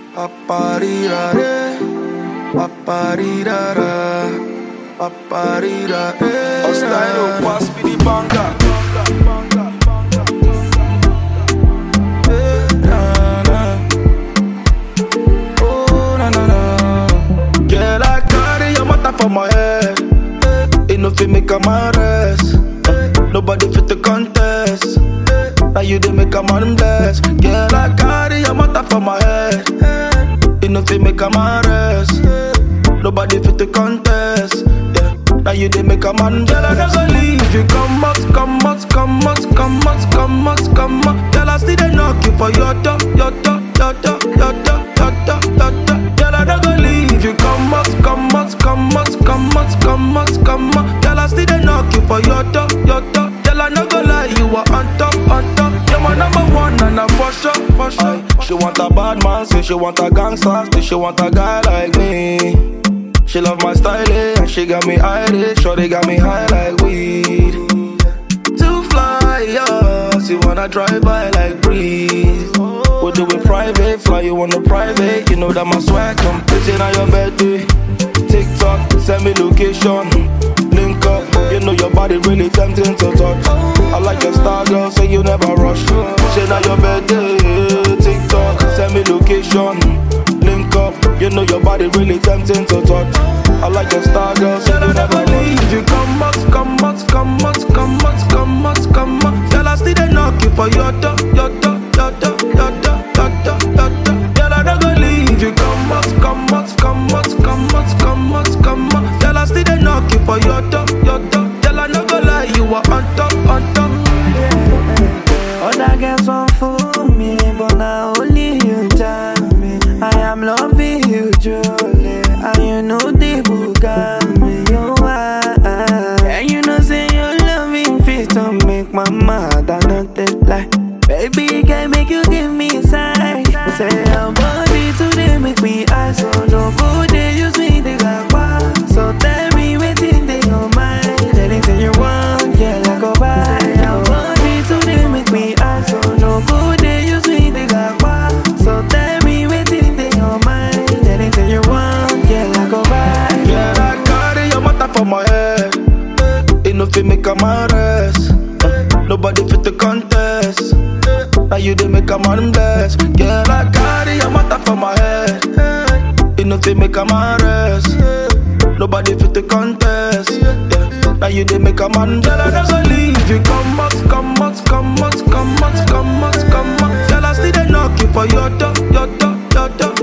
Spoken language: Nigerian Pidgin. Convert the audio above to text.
Paparirare, paparirara, paparirare. Style pass me the banger. Girl, I carry your matter for my head. Ain't no fit make a man rest. Nobody fit to contest. Now you dey make a man bless. Girl, I carry your matter for my head. Ain't no fit make a man rest. Nobody fit to contest. Yeah. Now you dey make a man. Girl, I never leave you. Come out, come out, come out, come out, come out, come out. Girl, I still dey knock you for your door, your door, your door, your door, your door, your door. Girl, I never leave you. Come out, come out, come out, come out, come out, come out. Girl, I still dey knock you for your door, your door. Girl, I no go lie, you are on top, on top. You're my number one, and I'm for sure, for sure. She want a bad man, say she want a gangster, say she want a guy like me. She love my style, and she got me Irish, sure they got me high like weed. To fly, yeah, she wanna drive by like breeze. We do it private, fly you on the private. You know that my swag come pitching on your birthday. TikTok, send me location, link up. You know your body really tempting to touch. I like your style, girl, say you never rush. Shit on your birthday, TikTok, send me location, link up. You know your body really tempting to touch. I like your style, girl, say you never leave. You come out, come out, come out, come out, come out, come out. Girl, I still dey knock you for your door, your door, your door, your door, your door, your door. Girl, I never leave you. Come out, come out, come out, come out, come out, come out. Girl, I still dey knock you for your door, your door. Girl, I never lie, you are on top, on top. Other girls want fool me, but now only you tell me I am loving you truly, and you know the book got me. You are, and you know say your loving fit to make my mother not that lie. Baby, can make you give me a sign. Say your body today make me high, so no good day use me the gagwa. So tell me waiting they your mind. Anything you want, girl, I go buy. Say your body today make me high, so no good day use me the gagwa. So tell me waiting they your mind. Anything you want, girl, I go buy. Girl, I carry your matter for my head. Ain't no fit make a man rest. Nobody fit to contest. Now you dey make a man bless. Girl, I carry your matter for my head. Ain't no fit make a man rest. Nobody fit to contest. Yeah. Now you dey make a man. Girl, I never leave you. Come out, come out, come out, come out, come out, come out. Girl, I still dey knock you for your door, your door, your door.